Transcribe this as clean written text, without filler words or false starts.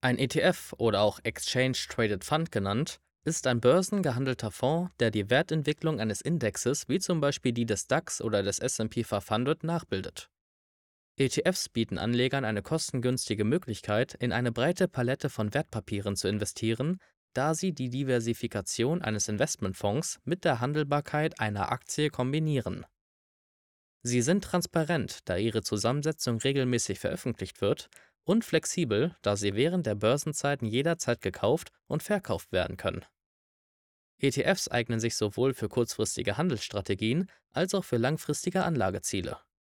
Ein ETF oder auch Exchange Traded Fund genannt, ist ein börsengehandelter Fonds, der die Wertentwicklung eines Indexes wie zum Beispiel die des DAX oder des S&P 500 nachbildet. ETFs bieten Anlegern eine kostengünstige Möglichkeit, in eine breite Palette von Wertpapieren zu investieren, da sie die Diversifikation eines Investmentfonds mit der Handelbarkeit einer Aktie kombinieren. Sie sind transparent, da ihre Zusammensetzung regelmäßig veröffentlicht wird, und flexibel, da sie während der Börsenzeiten jederzeit gekauft und verkauft werden können. ETFs eignen sich sowohl für kurzfristige Handelsstrategien als auch für langfristige Anlageziele.